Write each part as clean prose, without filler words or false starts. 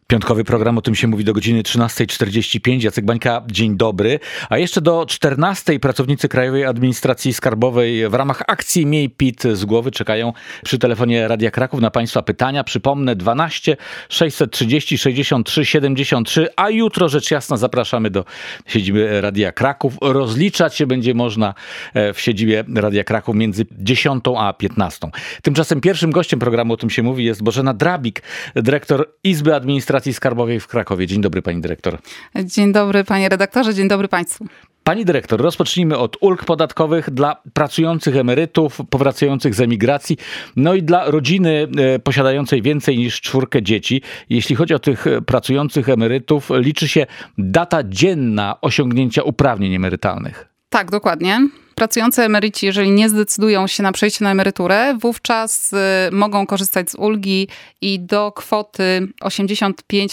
Piątkowy program O tym się mówi do godziny 13:45. Jacek Bańka, dzień dobry. A jeszcze do 14:00 pracownicy Krajowej Administracji Skarbowej w ramach akcji Miej PIT z głowy czekają przy telefonie Radia Kraków na Państwa pytania. Przypomnę 12 630 63 73, a jutro rzecz jasna zapraszamy do siedziby Radia Kraków. Rozliczać się będzie można w siedzibie Radia Kraków między 10 a 15. Tymczasem pierwszym gościem programu O tym się mówi jest Bożena Drabik, dyrektor Izby Administracji Skarbowej w Krakowie. Dzień dobry, pani dyrektor. Dzień dobry, panie redaktorze, dzień dobry państwu. Pani dyrektor, rozpocznijmy od ulg podatkowych dla pracujących emerytów powracających z emigracji, no i dla rodziny posiadającej więcej niż 4 dzieci. Jeśli chodzi o tych pracujących emerytów, liczy się data dzienna osiągnięcia uprawnień emerytalnych. Tak, dokładnie. Pracujący emeryci, jeżeli nie zdecydują się na przejście na emeryturę, wówczas mogą korzystać z ulgi i do kwoty 85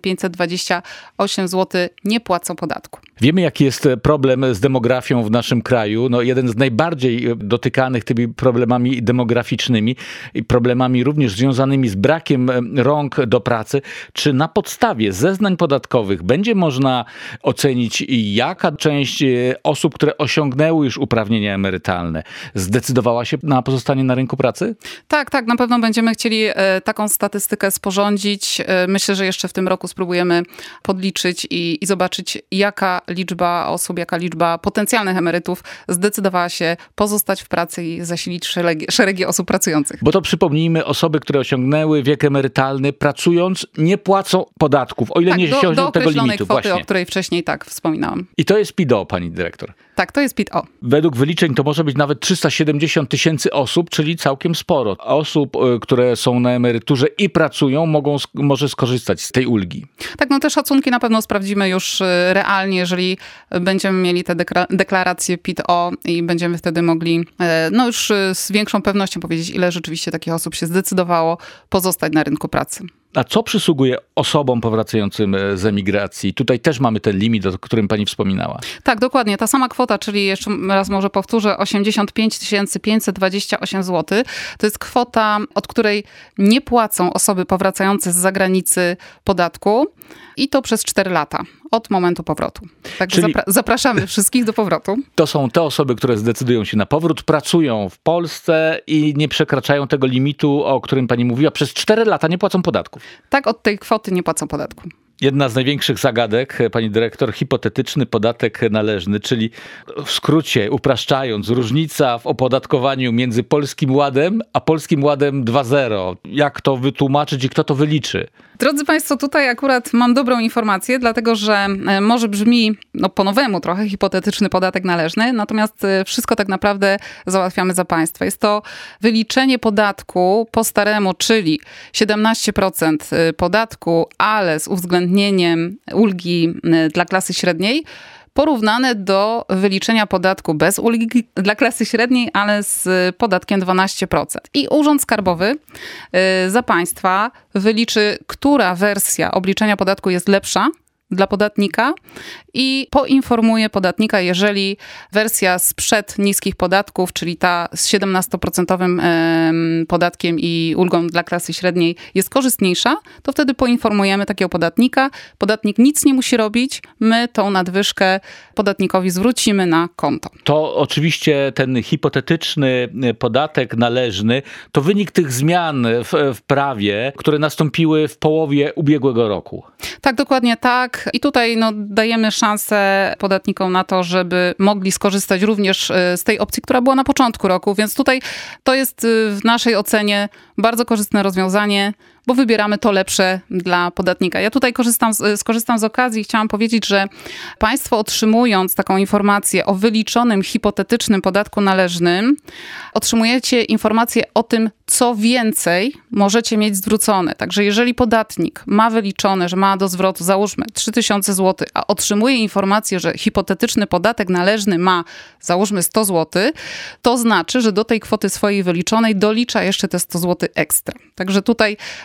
528 zł nie płacą podatku. Wiemy, jaki jest problem z demografią w naszym kraju. No, jeden z najbardziej dotykanych tymi problemami demograficznymi i problemami również związanymi z brakiem rąk do pracy. Czy na podstawie zeznań podatkowych będzie można ocenić, jaka część osób, które osiągnęły już uprawnienia emerytalne, zdecydowała się na pozostanie na rynku pracy? Tak, na pewno będziemy chcieli taką statystykę sporządzić. Myślę, że jeszcze w tym roku spróbujemy podliczyć i zobaczyć, jaka liczba osób, jaka liczba potencjalnych emerytów zdecydowała się pozostać w pracy i zasilić szeregi osób pracujących. Bo to przypomnijmy, osoby, które osiągnęły wiek emerytalny, pracując, nie płacą podatków, o ile nie osiągną tego określonej limitu. Kwoty, właśnie. O której wcześniej wspominałam. I to jest PIDO, pani dyrektor. Tak, to jest PIT-O. Według wyliczeń to może być nawet 370 000 osób, czyli całkiem sporo. Osób, które są na emeryturze i pracują, może skorzystać z tej ulgi. Tak, no te szacunki na pewno sprawdzimy już realnie, jeżeli będziemy mieli te deklaracje PIT-O i będziemy wtedy mogli już z większą pewnością powiedzieć, ile rzeczywiście takich osób się zdecydowało pozostać na rynku pracy. A co przysługuje osobom powracającym z emigracji? Tutaj też mamy ten limit, o którym pani wspominała. Tak, dokładnie. Ta sama kwota, czyli jeszcze raz może powtórzę, 85 528 zł. To jest kwota, od której nie płacą osoby powracające z zagranicy podatku i to przez 4 lata od momentu powrotu. Także zapraszamy wszystkich do powrotu. To są te osoby, które zdecydują się na powrót, pracują w Polsce i nie przekraczają tego limitu, o którym pani mówiła. Przez 4 lata nie płacą podatków. Tak, od tej kwoty nie płacą podatku. Jedna z największych zagadek, pani dyrektor, hipotetyczny podatek należny, czyli w skrócie, upraszczając, różnica w opodatkowaniu między Polskim Ładem a Polskim Ładem 2.0. Jak to wytłumaczyć i kto to wyliczy? Drodzy państwo, tutaj akurat mam dobrą informację, dlatego że może brzmi po nowemu trochę hipotetyczny podatek należny, natomiast wszystko tak naprawdę załatwiamy za państwa. Jest to wyliczenie podatku po staremu, czyli 17% podatku, ale z uwzględnieniem ulgi dla klasy średniej, porównane do wyliczenia podatku bez ulgi dla klasy średniej, ale z podatkiem 12%. I Urząd Skarbowy za państwa wyliczy, która wersja obliczenia podatku jest lepsza dla podatnika i poinformuje podatnika, jeżeli wersja sprzed niskich podatków, czyli ta z 17% podatkiem i ulgą dla klasy średniej jest korzystniejsza, to wtedy poinformujemy takiego podatnika. Podatnik nic nie musi robić, my tą nadwyżkę podatnikowi zwrócimy na konto. To oczywiście ten hipotetyczny podatek należny to wynik tych zmian w prawie, które nastąpiły w połowie ubiegłego roku. Tak, dokładnie tak. I tutaj dajemy szansę podatnikom na to, żeby mogli skorzystać również z tej opcji, która była na początku roku. Więc tutaj to jest w naszej ocenie bardzo korzystne rozwiązanie, bo wybieramy to lepsze dla podatnika. Ja tutaj skorzystam z okazji i chciałam powiedzieć, że państwo otrzymując taką informację o wyliczonym hipotetycznym podatku należnym, otrzymujecie informację o tym, co więcej możecie mieć zwrócone. Także jeżeli podatnik ma wyliczone, że ma do zwrotu, załóżmy 3000 zł, a otrzymuje informację, że hipotetyczny podatek należny ma, załóżmy 100 zł, to znaczy, że do tej kwoty swojej wyliczonej dolicza jeszcze te 100 zł ekstra. Także tutaj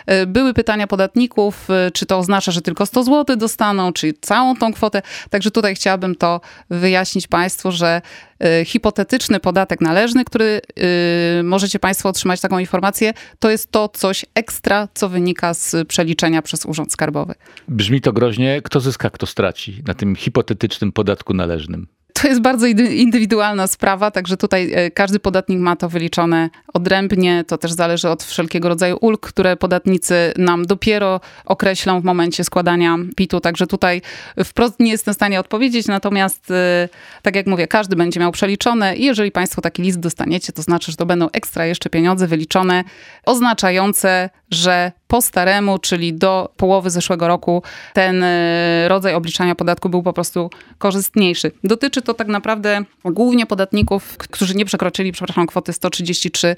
Były pytania podatników, czy to oznacza, że tylko 100 zł dostaną, czy całą tą kwotę. Także tutaj chciałabym to wyjaśnić Państwu, że hipotetyczny podatek należny, który możecie Państwo otrzymać taką informację, to jest to coś ekstra, co wynika z przeliczenia przez Urząd Skarbowy. Brzmi to groźnie. Kto zyska, kto straci na tym hipotetycznym podatku należnym? To jest bardzo indywidualna sprawa, także tutaj każdy podatnik ma to wyliczone odrębnie. To też zależy od wszelkiego rodzaju ulg, które podatnicy nam dopiero określą w momencie składania PIT-u. Także tutaj wprost nie jestem w stanie odpowiedzieć, natomiast tak jak mówię, każdy będzie miał przeliczone i jeżeli Państwo taki list dostaniecie, to znaczy, że to będą ekstra jeszcze pieniądze wyliczone, oznaczające, że po staremu, czyli do połowy zeszłego roku, ten rodzaj obliczania podatku był po prostu korzystniejszy. Dotyczy to tak naprawdę głównie podatników, którzy nie przekroczyli, kwoty 133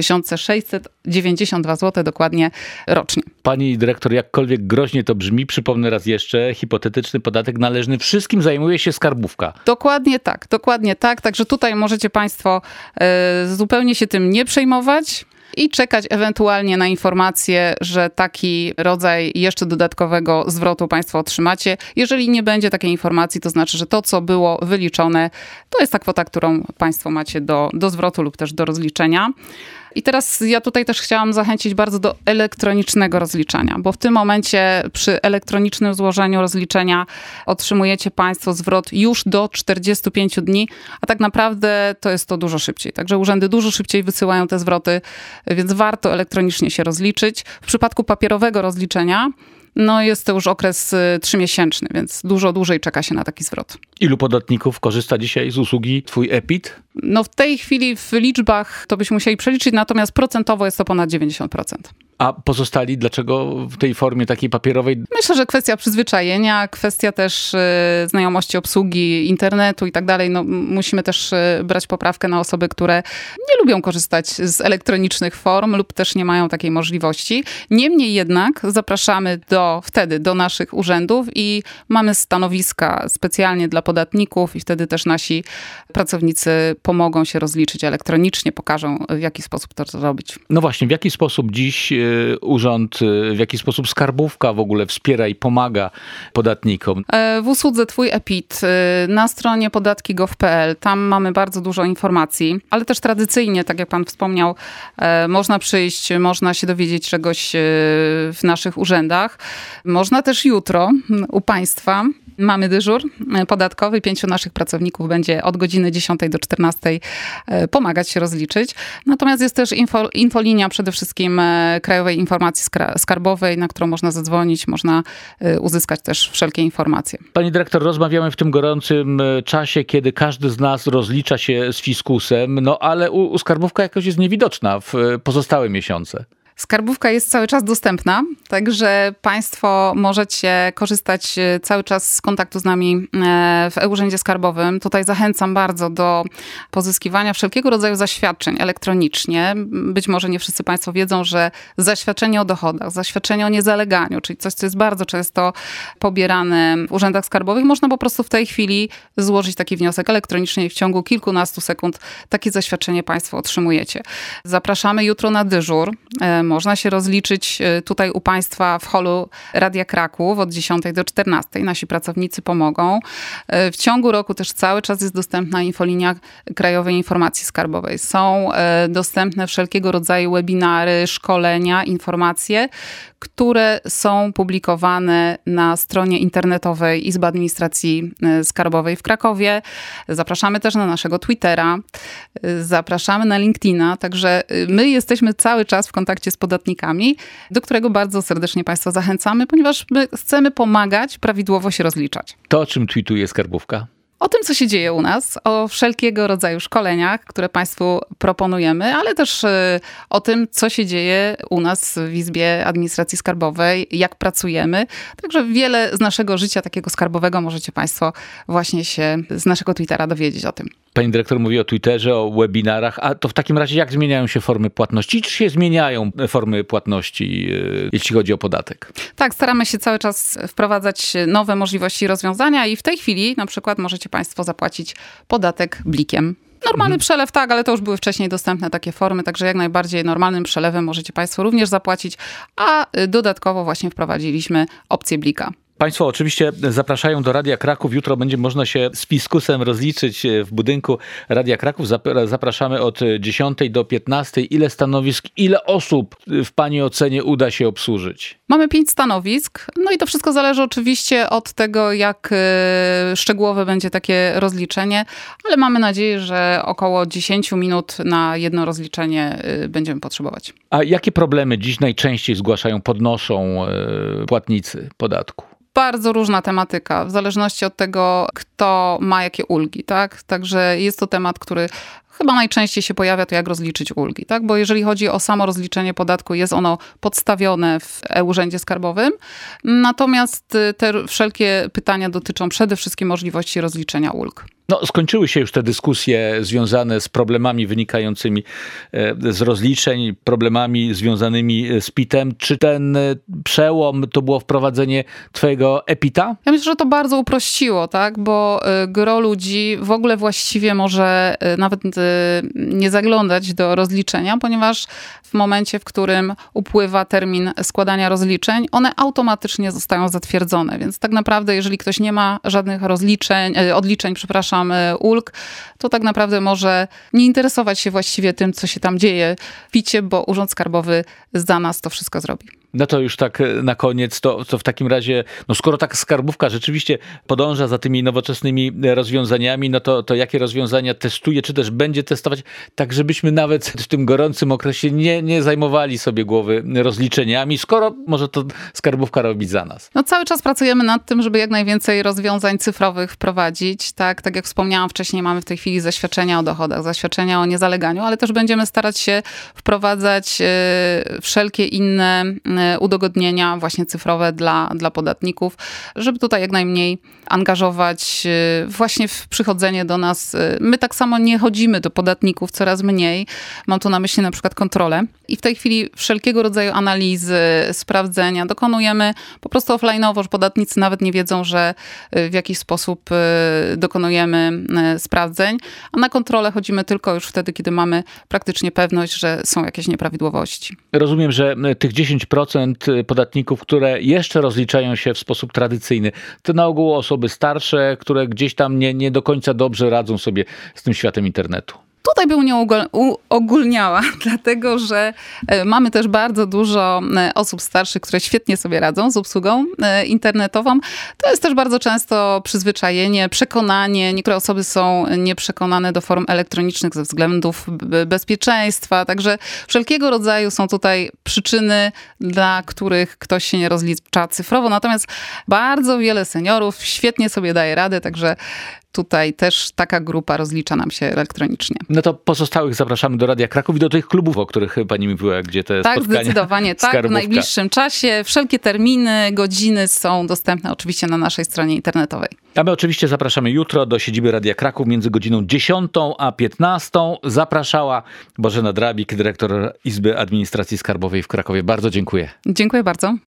692 zł dokładnie rocznie. Pani dyrektor, jakkolwiek groźnie to brzmi, przypomnę raz jeszcze, hipotetyczny podatek należny wszystkim zajmuje się skarbówka. Dokładnie tak. Także tutaj możecie Państwo zupełnie się tym nie przejmować i czekać ewentualnie na informację, że taki rodzaj jeszcze dodatkowego zwrotu Państwo otrzymacie. Jeżeli nie będzie takiej informacji, to znaczy, że to, co było wyliczone, to jest ta kwota, którą Państwo macie do zwrotu lub też do rozliczenia. I teraz ja tutaj też chciałam zachęcić bardzo do elektronicznego rozliczania, bo w tym momencie przy elektronicznym złożeniu rozliczenia otrzymujecie Państwo zwrot już do 45 dni, a tak naprawdę to jest to dużo szybciej. Także urzędy dużo szybciej wysyłają te zwroty, więc warto elektronicznie się rozliczyć. W przypadku papierowego rozliczenia jest to już okres 3-miesięczny, więc dużo dłużej czeka się na taki zwrot. Ilu podatników korzysta dzisiaj z usługi Twój e-PIT? W tej chwili w liczbach to byśmy musieli przeliczyć, natomiast procentowo jest to ponad 90%. A pozostali dlaczego w tej formie takiej papierowej? Myślę, że kwestia przyzwyczajenia, kwestia też znajomości obsługi internetu i tak dalej. Musimy też brać poprawkę na osoby, które nie lubią korzystać z elektronicznych form lub też nie mają takiej możliwości. Niemniej jednak zapraszamy do naszych urzędów i mamy stanowiska specjalnie dla podatników i wtedy też nasi pracownicy pomogą się rozliczyć elektronicznie, pokażą w jaki sposób to zrobić. No właśnie, w jaki sposób dziś urząd, w jaki sposób skarbówka w ogóle wspiera i pomaga podatnikom? W usłudze Twój e-PIT na stronie podatki.gov.pl, tam mamy bardzo dużo informacji, ale też tradycyjnie, tak jak Pan wspomniał, można przyjść, można się dowiedzieć czegoś w naszych urzędach. Można też jutro u Państwa. Mamy dyżur podatkowy. 5 naszych pracowników będzie od godziny 10 do 14 pomagać się rozliczyć. Natomiast jest też infolinia przede wszystkim Krajowej Informacji Skarbowej, na którą można zadzwonić, można uzyskać też wszelkie informacje. Pani dyrektor, rozmawiamy w tym gorącym czasie, kiedy każdy z nas rozlicza się z fiskusem, ale u skarbówka jakoś jest niewidoczna w pozostałe miesiące. Skarbówka jest cały czas dostępna, także Państwo możecie korzystać cały czas z kontaktu z nami w e-Urzędzie Skarbowym. Tutaj zachęcam bardzo do pozyskiwania wszelkiego rodzaju zaświadczeń elektronicznie. Być może nie wszyscy Państwo wiedzą, że zaświadczenie o dochodach, zaświadczenie o niezaleganiu, czyli coś, co jest bardzo często pobierane w urzędach skarbowych, można po prostu w tej chwili złożyć taki wniosek elektronicznie i w ciągu kilkunastu sekund takie zaświadczenie Państwo otrzymujecie. Zapraszamy jutro na dyżur. Można się rozliczyć tutaj u Państwa w holu Radia Kraków od 10 do 14. Nasi pracownicy pomogą. W ciągu roku też cały czas jest dostępna infolinia Krajowej Informacji Skarbowej. Są dostępne wszelkiego rodzaju webinary, szkolenia, informacje, które są publikowane na stronie internetowej Izby Administracji Skarbowej w Krakowie. Zapraszamy też na naszego Twittera, zapraszamy na LinkedIna, także my jesteśmy cały czas w kontakcie z podatnikami, do którego bardzo serdecznie Państwa zachęcamy, ponieważ my chcemy pomagać prawidłowo się rozliczać. To, o czym tweetuje skarbówka? O tym, co się dzieje u nas, o wszelkiego rodzaju szkoleniach, które Państwu proponujemy, ale też o tym, co się dzieje u nas w Izbie Administracji Skarbowej, jak pracujemy. Także wiele z naszego życia takiego skarbowego możecie Państwo właśnie się z naszego Twittera dowiedzieć o tym. Pani dyrektor mówi o Twitterze, o webinarach, a to w takim razie jak zmieniają się formy płatności? Czy się zmieniają formy płatności, jeśli chodzi o podatek? Tak, staramy się cały czas wprowadzać nowe możliwości i rozwiązania i w tej chwili na przykład możecie Państwo zapłacić podatek blikiem. Normalny przelew, tak, ale to już były wcześniej dostępne takie formy, także jak najbardziej normalnym przelewem możecie Państwo również zapłacić, a dodatkowo właśnie wprowadziliśmy opcję blika. Państwo oczywiście zapraszają do Radia Kraków. Jutro będzie można się z fiskusem rozliczyć w budynku Radia Kraków. Zapraszamy od 10 do 15. Ile stanowisk, ile osób w Pani ocenie uda się obsłużyć? Mamy 5 stanowisk, no i to wszystko zależy oczywiście od tego, jak szczegółowe będzie takie rozliczenie, ale mamy nadzieję, że około 10 minut na jedno rozliczenie będziemy potrzebować. A jakie problemy dziś najczęściej podnoszą płatnicy podatku? Bardzo różna tematyka, w zależności od tego, kto ma jakie ulgi, tak? Także jest to temat, który chyba najczęściej się pojawia, to jak rozliczyć ulgi, tak? Bo jeżeli chodzi o samo rozliczenie podatku, jest ono podstawione w e-Urzędzie Skarbowym, natomiast te wszelkie pytania dotyczą przede wszystkim możliwości rozliczenia ulg. No, skończyły się już te dyskusje związane z problemami wynikającymi z rozliczeń, problemami związanymi z PIT-em. Czy ten przełom to było wprowadzenie twojego e-PIT-a? Ja myślę, że to bardzo uprościło, tak? Bo gro ludzi w ogóle właściwie może nawet nie zaglądać do rozliczenia, ponieważ w momencie, w którym upływa termin składania rozliczeń, one automatycznie zostają zatwierdzone. Więc tak naprawdę, jeżeli ktoś nie ma żadnych odliczeń, ulg, to tak naprawdę może nie interesować się właściwie tym, co się tam dzieje w PIT-cie, bo Urząd Skarbowy za nas to wszystko zrobi. No to już tak na koniec, to w takim razie, no skoro tak skarbówka rzeczywiście podąża za tymi nowoczesnymi rozwiązaniami, no to jakie rozwiązania testuje, czy też będzie testować, tak żebyśmy nawet w tym gorącym okresie nie zajmowali sobie głowy rozliczeniami, skoro może to skarbówka robić za nas. No cały czas pracujemy nad tym, żeby jak najwięcej rozwiązań cyfrowych wprowadzić. Tak jak wspomniałam wcześniej, mamy w tej chwili zaświadczenia o dochodach, zaświadczenia o niezaleganiu, ale też będziemy starać się wprowadzać wszelkie inne udogodnienia właśnie cyfrowe dla podatników, żeby tutaj jak najmniej angażować właśnie w przychodzenie do nas. My tak samo nie chodzimy do podatników, coraz mniej. Mam tu na myśli na przykład kontrolę. I w tej chwili wszelkiego rodzaju analizy, sprawdzenia dokonujemy po prostu offline'owo, że podatnicy nawet nie wiedzą, że w jakiś sposób dokonujemy sprawdzeń, a na kontrolę chodzimy tylko już wtedy, kiedy mamy praktycznie pewność, że są jakieś nieprawidłowości. Rozumiem, że tych 10% podatników, które jeszcze rozliczają się w sposób tradycyjny, to na ogół osoby starsze, które gdzieś tam nie do końca dobrze radzą sobie z tym światem internetu. Tutaj bym nie uogólniała, dlatego że mamy też bardzo dużo osób starszych, które świetnie sobie radzą z obsługą internetową. To jest też bardzo często przyzwyczajenie, przekonanie. Niektóre osoby są nieprzekonane do form elektronicznych ze względów bezpieczeństwa. Także wszelkiego rodzaju są tutaj przyczyny, dla których ktoś się nie rozlicza cyfrowo. Natomiast bardzo wiele seniorów świetnie sobie daje radę, także tutaj też taka grupa rozlicza nam się elektronicznie. No to pozostałych zapraszamy do Radia Kraków i do tych klubów, o których pani mówiła, gdzie te spotkania. Tak, zdecydowanie tak. W najbliższym czasie wszelkie terminy, godziny są dostępne oczywiście na naszej stronie internetowej. A my oczywiście zapraszamy jutro do siedziby Radia Kraków między godziną 10 a 15. Zapraszała Bożena Drabik, dyrektor Izby Administracji Skarbowej w Krakowie. Bardzo dziękuję. Dziękuję bardzo.